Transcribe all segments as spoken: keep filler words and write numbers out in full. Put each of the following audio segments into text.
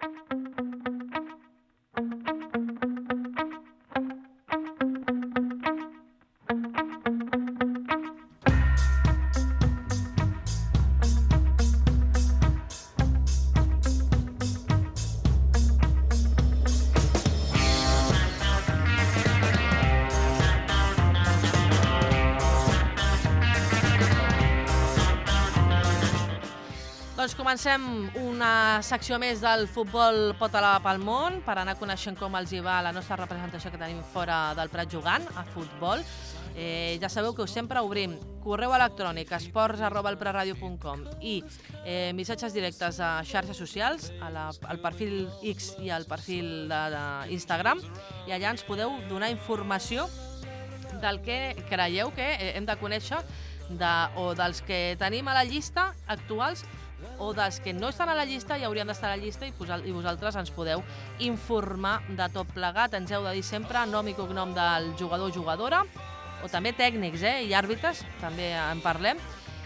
Doncs comencem una secció més del futbol Pota pel món per anar coneixent com els hi va la nostra representació que tenim fora del Prat jugant a futbol. Eh, ja sabeu que us sempre obrim correu electrònic esports arroba elpratradio punt com i eh, missatges directes a xarxes socials, a la, al perfil X i al perfil d'Instagram, i allà ens podeu donar informació del que creieu que hem de conèixer de, o dels que tenim a la llista actuals o dels que no estan a la llista i haurien d'estar a la llista i, i vosaltres ens podeu informar de tot plegat. Ens heu de dir sempre nom i cognom del jugador o jugadora, o també tècnics eh, i àrbitres, també en parlem,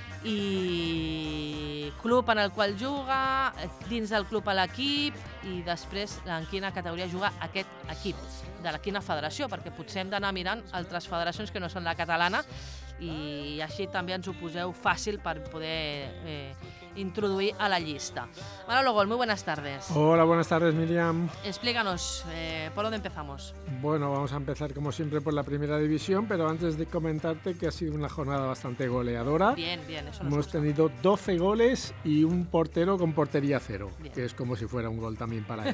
i club en el qual juga, dins del club a l'equip i després en quina categoria juga aquest equip, de la quina federació, perquè potser hem d'anar mirant altres federacions que no són la catalana i així també ens ho poseu fàcil per poder eh, introduir a la lista. Manolo Gol, muy buenas tardes. Hola, buenas tardes, Miriam. Explícanos, eh, ¿por dónde empezamos? Bueno, vamos a empezar como siempre por la primera división, pero antes de comentarte que ha sido una jornada bastante goleadora. Bien, bien, eso nos Hemos gusta. tenido doce goles y un portero con portería cero, Bien. Que es como si fuera un gol también para él.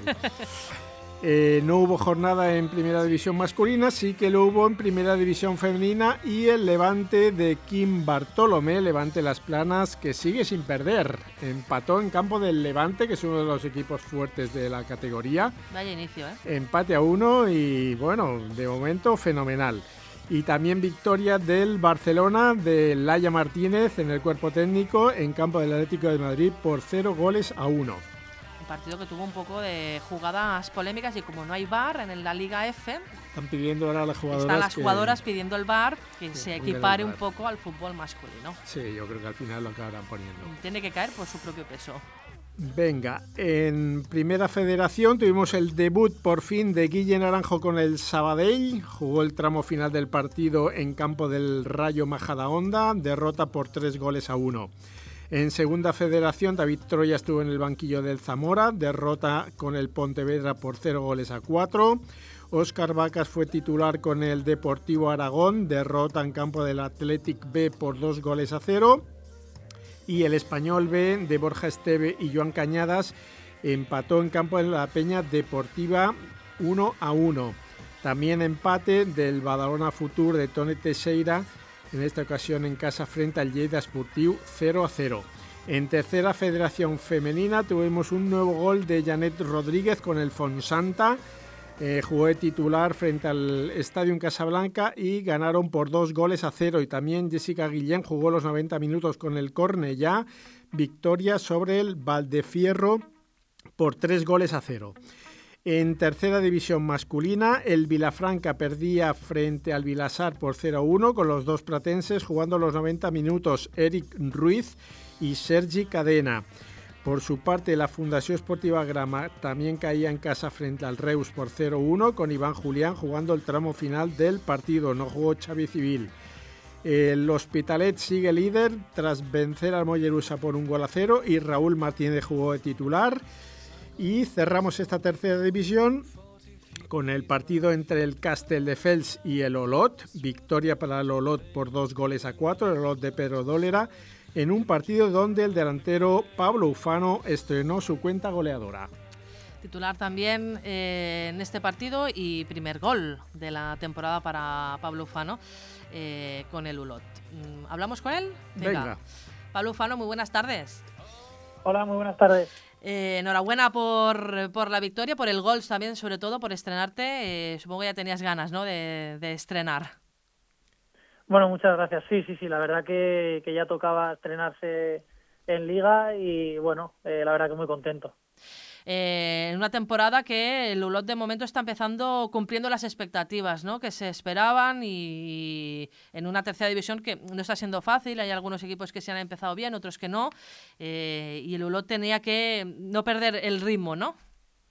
Eh, no hubo jornada en Primera División masculina, sí que lo hubo en Primera División femenina y el Levante de Kim Bartolomé, Levante Las Planas, que sigue sin perder. Empató en campo del Levante, que es uno de los equipos fuertes de la categoría. Vaya inicio, ¿eh? Empate a uno y, bueno, de momento fenomenal. Y también victoria del Barcelona de Laia Martínez en el cuerpo técnico en campo del Atlético de Madrid por cero goles a uno. Partido que tuvo un poco de jugadas polémicas y como no hay V A R en la Liga F, están pidiendo ahora a las jugadoras están las que, jugadoras pidiendo el V A R que sí, se pongan el equipare V A un R. poco al fútbol masculino. Sí, yo creo que al final lo acabarán poniendo. Tiene que caer por su propio peso. Venga, en Primera Federación tuvimos el debut por fin de Guille Naranjo con el Sabadell. Jugó el tramo final del partido en campo del Rayo Majadahonda, derrota por tres goles a uno. En Segunda Federación, David Troya estuvo en el banquillo del Zamora, derrota con el Pontevedra por cero goles a cuatro. Óscar Vacas fue titular con el Deportivo Aragón, derrota en campo del Athletic B por dos goles a cero. Y el Español B de Borja Esteve y Joan Cañadas empató en campo de la Peña Deportiva uno a uno. También empate del Badalona Futur de Toni Teixeira, en esta ocasión en casa frente al Lleida Esportiu cero a cero. En Tercera Federación Femenina tuvimos un nuevo gol de Janet Rodríguez con el Fonsanta. Eh, jugó de titular frente al Estadio Casablanca y ganaron por dos goles a cero. Y también Jessica Guillén jugó los noventa minutos con el Cornellá. Victoria sobre el Valdefierro por tres goles a cero. En Tercera División masculina, el Vilafranca perdía frente al Vilasar por cero a uno con los dos pratenses jugando los noventa minutos Eric Ruiz y Sergi Cadena. Por su parte, la Fundación Esportiva Grama también caía en casa frente al Reus por cero a uno con Iván Julián jugando el tramo final del partido. No jugó Xavi Civil. El Hospitalet sigue líder tras vencer al Mollerusa por un gol a cero y Raúl Martínez jugó de titular. Y cerramos esta tercera división con el partido entre el Castelldefels y el Olot. Victoria para el Olot por dos goles a cuatro, el Olot de Pedro Dólera, en un partido donde el delantero Pablo Ufano estrenó su cuenta goleadora. Titular también eh, en este partido y primer gol de la temporada para Pablo Ufano eh, con el Olot. ¿Hablamos con él? Venga. Venga. Pablo Ufano, muy buenas tardes. Hola, muy buenas tardes. Eh, enhorabuena por, por la victoria, por el gol también, sobre todo por estrenarte. Eh, supongo que ya tenías ganas, ¿no?, de, de estrenar. Bueno, muchas gracias. Sí, sí, sí, la verdad que, que ya tocaba estrenarse en Liga y bueno, eh, la verdad que muy contento. Eh, en una temporada que el Olot de momento está empezando cumpliendo las expectativas, ¿no?, que se esperaban, y en una tercera división que no está siendo fácil. Hay algunos equipos que se han empezado bien, otros que no, eh, y el Olot tenía que no perder el ritmo, ¿no?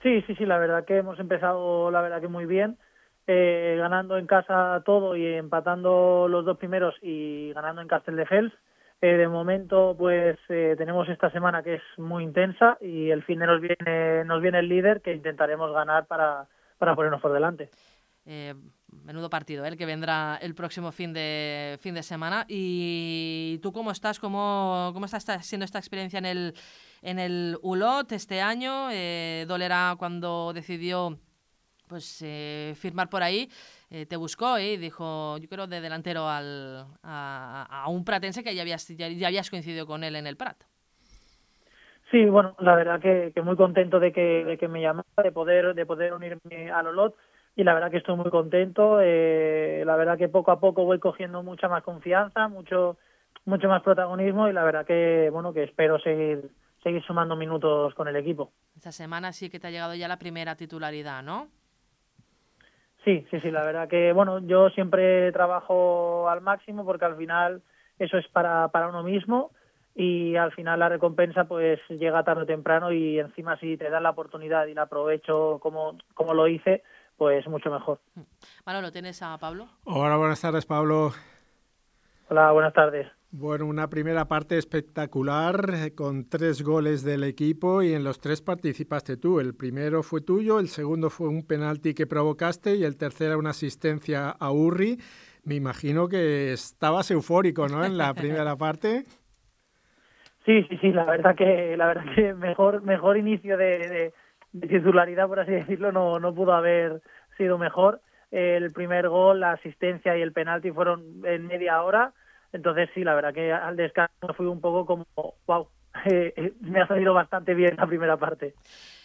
Sí, sí, sí, la verdad que hemos empezado, la verdad que muy bien, eh, ganando en casa todo y empatando los dos primeros y ganando en Castelldefels. Eh, de momento, pues eh, tenemos esta semana que es muy intensa y el fin de nos viene, nos viene el líder que intentaremos ganar para, para ponernos por delante. Eh, menudo partido, ¿eh? El que vendrá el próximo fin de fin de semana. ¿Y tú cómo estás? ¿Cómo, cómo está siendo esta experiencia en el en el Ulot este año? Eh, Dolera, cuando decidió pues eh, firmar por ahí, eh, te buscó ¿eh? y dijo, yo creo, de delantero al, a, a un pratense que ya habías, ya, ya habías coincidido con él en el Prat. Sí, bueno, la verdad que, que muy contento de que, de que me llamara, de poder, de poder unirme al Olot. Y la verdad que estoy muy contento, eh, la verdad que poco a poco voy cogiendo mucha más confianza, mucho mucho más protagonismo y la verdad que bueno que espero seguir seguir sumando minutos con el equipo. Esta semana sí que te ha llegado ya la primera titularidad, ¿no? Sí, sí, sí, la verdad que bueno, yo siempre trabajo al máximo porque al final eso es para, para uno mismo y al final la recompensa pues llega tarde o temprano y encima si te dan la oportunidad y la aprovecho como, como lo hice, pues mucho mejor. Manolo, ¿tienes a Pablo? Hola, buenas tardes, Pablo. Hola, buenas tardes. Bueno, una primera parte espectacular eh, con tres goles del equipo y en los tres participaste tú. El primero fue tuyo, el segundo fue un penalti que provocaste y el tercero una asistencia a Urri. Me imagino que estabas eufórico, ¿no? En la primera parte. Sí, sí, sí, la verdad que la verdad que mejor mejor inicio de, de, de titularidad, por así decirlo, no, no pudo haber sido mejor. El primer gol, la asistencia y el penalti fueron en media hora, entonces sí, la verdad que al descanso fui un poco como, wow, eh, eh, me ha salido bastante bien la primera parte.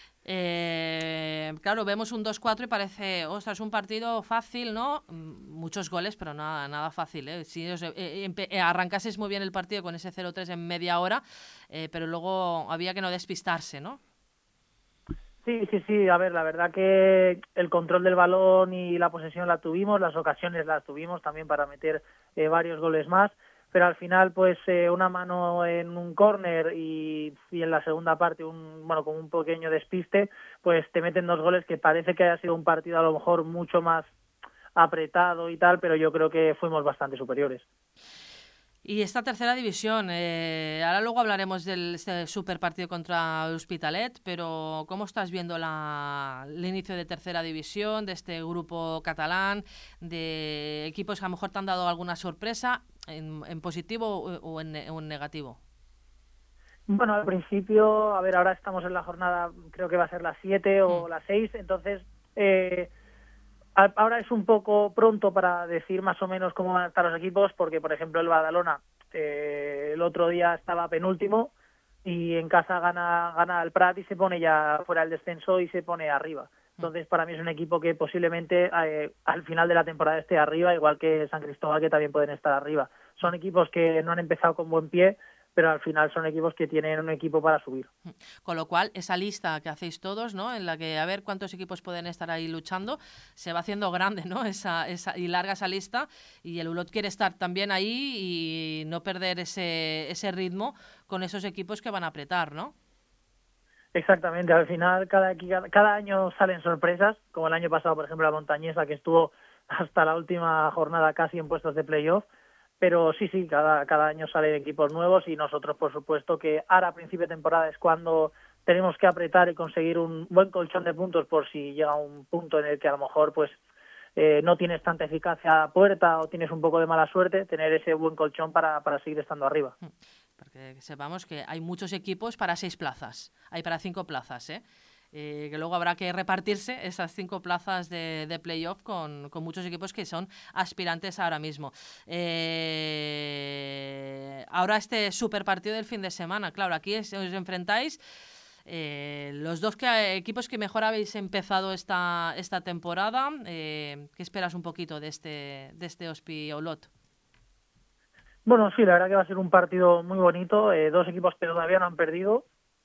Eh, claro, vemos un dos cuatro y parece, ostras, un partido fácil, ¿no? Muchos goles, pero nada, nada fácil, ¿eh? Si os, eh, eh, arrancases muy bien el partido con ese cero tres en media hora, eh, pero luego había que no despistarse, ¿no? Sí, sí, sí, a ver, la verdad que el control del balón y la posesión la tuvimos, las ocasiones las tuvimos también para meter eh, varios goles más, pero al final pues eh, una mano en un córner y, y en la segunda parte un bueno con un pequeño despiste, pues te meten dos goles que parece que haya sido un partido a lo mejor mucho más apretado y tal, pero yo creo que fuimos bastante superiores. Y esta tercera división, eh, ahora luego hablaremos del este super partido contra el Hospitalet, pero ¿cómo estás viendo la, el inicio de tercera división, de este grupo catalán, de equipos que a lo mejor te han dado alguna sorpresa, en, en positivo o en, o en negativo? Bueno, al principio, a ver, ahora estamos en la jornada, creo que va a ser la siete o mm. la seis, entonces... Eh, Ahora es un poco pronto para decir más o menos cómo van a estar los equipos, porque, por ejemplo, el Badalona eh, el otro día estaba penúltimo y en casa gana gana el Prat y se pone ya fuera del descenso y se pone arriba. Entonces, para mí es un equipo que posiblemente eh, al final de la temporada esté arriba, igual que San Cristóbal, que también pueden estar arriba. Son equipos que no han empezado con buen pie, pero al final son equipos que tienen un equipo para subir. Con lo cual, esa lista que hacéis todos, ¿no? En la que a ver cuántos equipos pueden estar ahí luchando, se va haciendo grande, ¿no? Esa, esa, y larga esa lista, y el Ulot quiere estar también ahí y no perder ese, ese ritmo con esos equipos que van a apretar, ¿no? Exactamente, al final cada, cada año salen sorpresas, como el año pasado, por ejemplo, la Montañesa, que estuvo hasta la última jornada casi en puestos de playoff. Pero sí, sí, cada, cada año salen equipos nuevos y nosotros, por supuesto, que ahora a principio de temporada es cuando tenemos que apretar y conseguir un buen colchón de puntos por si llega un punto en el que a lo mejor pues eh, no tienes tanta eficacia a puerta o tienes un poco de mala suerte, tener ese buen colchón para, para seguir estando arriba. Porque sepamos que hay muchos equipos para seis plazas, hay para cinco plazas, ¿eh? Eh, que luego habrá que repartirse esas cinco plazas de, de playoff con, con muchos equipos que son aspirantes ahora mismo. Eh, ahora este super partido del fin de semana, claro, aquí es, os enfrentáis eh, los dos que, equipos que mejor habéis empezado esta, esta temporada. Eh, ¿Qué esperas un poquito de este, de este Ospi Olot? Bueno, sí, la verdad que va a ser un partido muy bonito, eh, dos equipos que todavía no han perdido.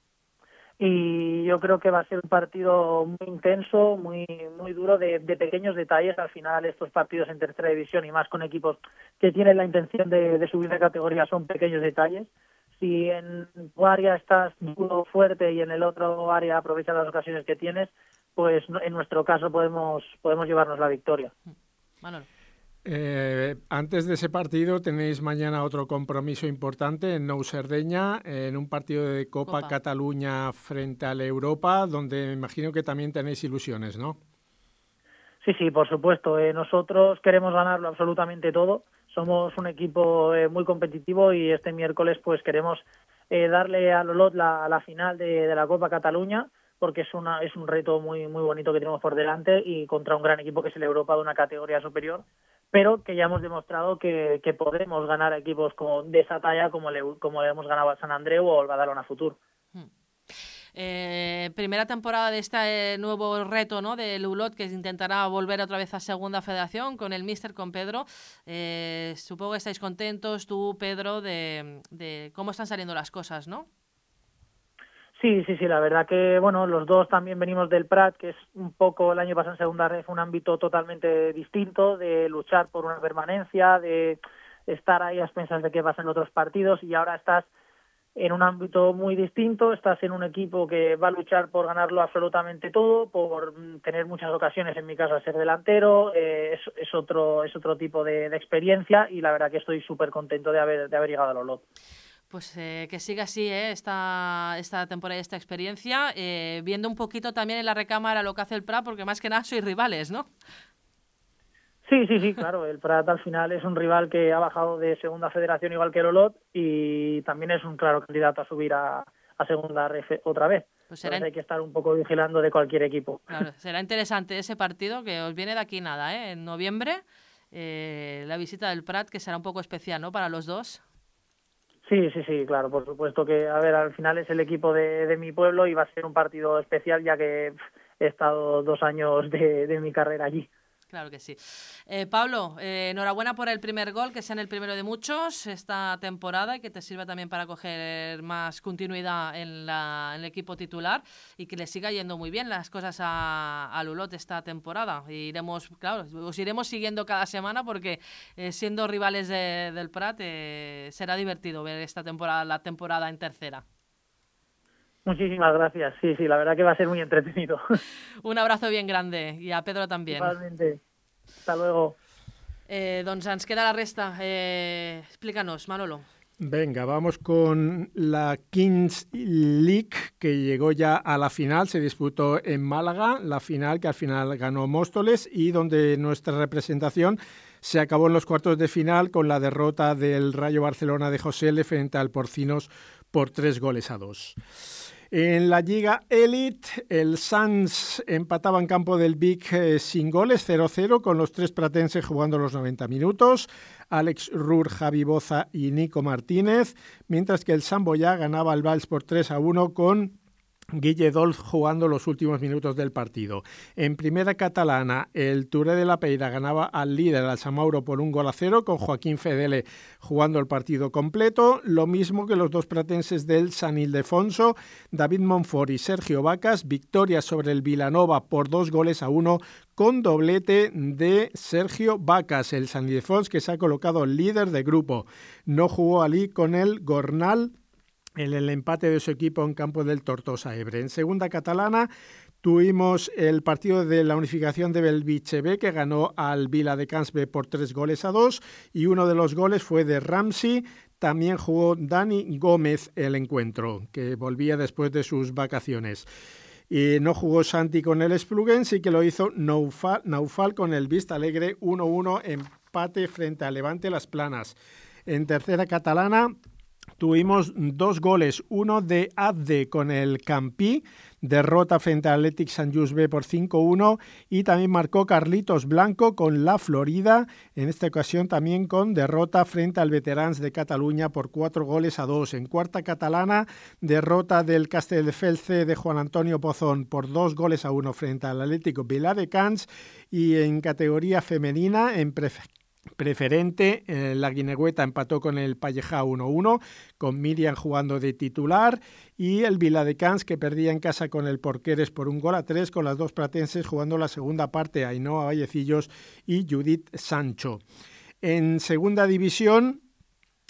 Y yo creo que va a ser un partido muy intenso, muy muy duro, de, de pequeños detalles. Al final estos partidos en tercera división y más con equipos que tienen la intención de, de subir de categoría son pequeños detalles. si en tu área estás duro, fuerte y en el otro área aprovechas las ocasiones que tienes, pues en nuestro caso podemos podemos llevarnos la victoria. Manolo. Eh, antes de ese partido tenéis mañana otro compromiso importante en Nou Cerdeña, en un partido de Copa, Copa Cataluña frente a la Europa, donde me imagino que también tenéis ilusiones, ¿no? Sí, sí, por supuesto. Eh, nosotros queremos ganarlo absolutamente todo. Somos un equipo eh, muy competitivo y este miércoles pues queremos eh, darle a Olot la, la final de, de la Copa Cataluña, porque es una es un reto muy muy bonito que tenemos por delante y contra un gran equipo que es el Europa de una categoría superior, pero que ya hemos demostrado que, que podemos ganar equipos como de esa talla como le, como le hemos ganado al San Andreu o al Badalona Futur. Hmm. Eh, primera temporada de este eh, nuevo reto, ¿no?, del Olot, que intentará volver otra vez a Segunda Federación con el míster, con Pedro. Eh, supongo que estáis contentos, tú, Pedro, de, de cómo están saliendo las cosas, ¿no? Sí, sí, sí, la verdad que, bueno, los dos también venimos del Prat, que es un poco, el año pasado en Segunda Red, un ámbito totalmente distinto, de luchar por una permanencia, de estar ahí a expensas de qué pasa en otros partidos, y ahora estás en un ámbito muy distinto, estás en un equipo que va a luchar por ganarlo absolutamente todo, por tener muchas ocasiones, en mi caso, a ser delantero, eh, es, es otro es otro tipo de, de experiencia, y la verdad que estoy súper contento de haber, de haber llegado al Olot. Pues eh, que siga así eh, esta, esta temporada y esta experiencia, eh, viendo un poquito también en la recámara lo que hace el Prat, porque más que nada sois rivales, ¿no? Sí, sí, sí, claro. El Prat al final es un rival que ha bajado de Segunda Federación igual que el Olot y también es un claro candidato a subir a, a Segunda Ref otra vez. Pues será Entonces hay que estar un poco vigilando de cualquier equipo. Claro, será interesante ese partido que os viene de aquí nada, ¿eh? En noviembre, eh, la visita del Prat, que será un poco especial, ¿no?, para los dos. Sí, sí, sí, claro, por supuesto que, a ver, al final es el equipo de, de mi pueblo y va a ser un partido especial ya que he estado dos años de, de mi carrera allí. Claro que sí. Eh, Pablo, eh, enhorabuena por el primer gol, que sea en el primero de muchos esta temporada y que te sirva también para coger más continuidad en, la, en el equipo titular y que le siga yendo muy bien las cosas a, a Olot esta temporada. Y iremos, claro, os iremos siguiendo cada semana porque eh, siendo rivales de, del Prat eh, será divertido ver esta temporada, la temporada en tercera. Muchísimas gracias. Sí, sí, la verdad que va a ser muy entretenido. Un abrazo bien grande y a Pedro también. Igualmente. Hasta luego. Eh, doncs ens queda la resta. Eh, explícanos, Manolo. Venga, vamos con la Kings League, que llegó ya a la final, se disputó en Málaga, la final que al final ganó Móstoles y donde nuestra representación se acabó en los cuartos de final con la derrota del Rayo Barcelona de José L frente al Porcinos por tres goles a dos. En la Liga Elite, el Sants empataba en campo del Vic eh, sin goles, cero cero, con los tres pratenses jugando los noventa minutos, Alex Rur, Javi Boza y Nico Martínez, mientras que el Samboyá ganaba al Valls por tres a uno con Guille Dolz jugando los últimos minutos del partido. En primera catalana, el Touré de la Peira ganaba al líder, al Samauro, por un gol a cero, con Joaquín Fedele jugando el partido completo. Lo mismo que los dos pratenses del San Ildefonso, David Monfort y Sergio Vacas, victoria sobre el Vilanova por dos goles a uno, con doblete de Sergio Vacas, el San Ildefonso, que se ha colocado líder de grupo. No jugó allí con el Gornal en el empate de su equipo en campo del Tortosa Ebre. En segunda catalana tuvimos el partido de la unificación de Belviche B, que ganó al Viladecans B por tres goles a dos, y uno de los goles fue de Ramsey. También jugó Dani Gómez el encuentro, que volvía después de sus vacaciones. Y no jugó Santi con el Esplugen, sí que lo hizo Naufal, Naufal con el Vista Alegre, uno uno, empate frente a Levante Las Planas. En tercera catalana tuvimos dos goles, uno de Abde con el Campí, derrota frente al Athletic Sant Just B por cinco uno, y también marcó Carlitos Blanco con la Florida, en esta ocasión también con derrota frente al Veterans de Cataluña por cuatro goles a dos. En cuarta catalana, derrota del Castelldefels C de Juan Antonio Pozón por dos goles a uno frente al Atlético Viladecans, y en categoría femenina, en prefe Preferente, eh, la Guinegüeta empató con el Pallejà uno uno, con Miriam jugando de titular, y el Viladecans, que perdía en casa con el Porqueres por un gol a tres, con las dos pratenses jugando la segunda parte, Ainhoa Vallecillos y Judith Sancho. En segunda división,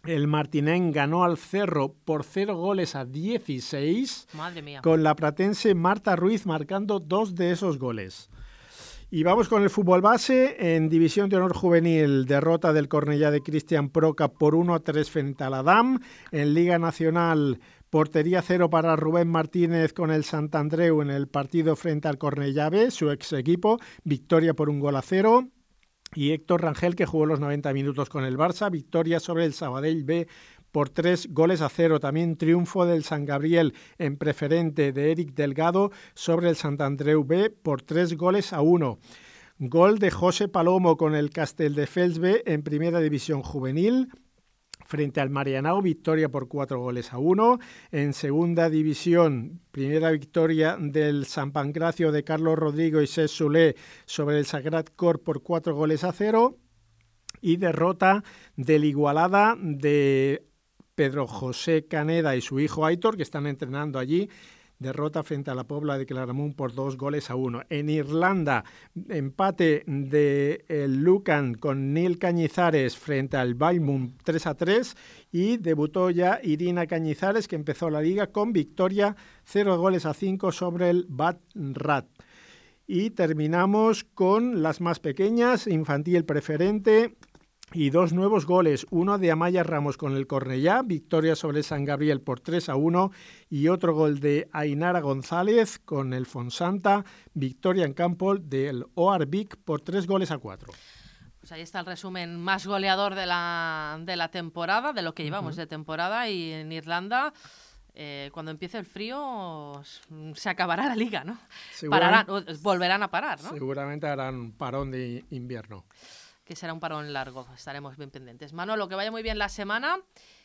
El Martinén ganó al Cerro por cero goles a dieciséis. Madre mía. Con la pratense Marta Ruiz marcando dos de esos goles. Y vamos con el fútbol base. En División de Honor Juvenil, derrota del Cornellá de Cristian Proca por uno a tres frente al Adam. En Liga Nacional, portería cero para Rubén Martínez con el Sant Andreu en el partido frente al Cornellá B, su ex equipo, victoria por un gol a cero. Y Héctor Rangel, que jugó los noventa minutos con el Barça, victoria sobre el Sabadell B por tres goles a cero. También triunfo del San Gabriel en preferente de Eric Delgado sobre el Sant Andreu B por tres goles a uno. Gol de José Palomo con el Castelldefels B en Primera División Juvenil. Frente al Marianao, victoria por cuatro goles a uno. En Segunda División, primera victoria del San Pancracio de Carlos Rodrigo y Cés Solé sobre el Sagrat Cor por cuatro goles a cero. Y derrota del Igualada de Pedro José Caneda y su hijo Aitor, que están entrenando allí. Derrota frente a la Pobla de Claramunt por dos goles a uno. En Irlanda, empate de el Lucan con Neil Cañizares frente al Balmund tres a tres. Y debutó ya Irina Cañizares, que empezó la liga con victoria cero goles a cinco sobre el Bad Rat. Y terminamos con las más pequeñas, infantil preferente. Y dos nuevos goles, uno de Amaya Ramos con el Cornellá, victoria sobre San Gabriel por tres a uno, y otro gol de Ainara González con el Fonsanta, victoria en campo del Oarvic por tres goles a cuatro. Pues ahí está el resumen más goleador de la, de la temporada, de lo que llevamos uh-huh. de temporada, y en Irlanda... Eh, cuando empiece el frío se acabará la liga, ¿no? Pararán, volverán a parar, ¿no? Seguramente harán parón de invierno. Que será un parón largo, estaremos bien pendientes. Manolo, que vaya muy bien la semana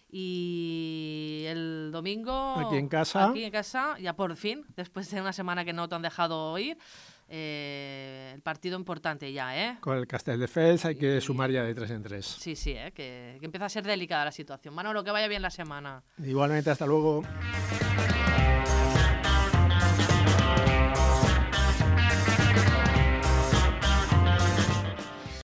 y el domingo... Aquí en casa. Aquí en casa, ya por fin, después de una semana que no te han dejado ir, eh, el partido importante ya, ¿eh? Con el Castelldefels hay que y... sumar ya de tres en tres. Sí, sí, ¿eh? que, que empieza a ser delicada la situación. Manolo, que vaya bien la semana. Igualmente, hasta luego.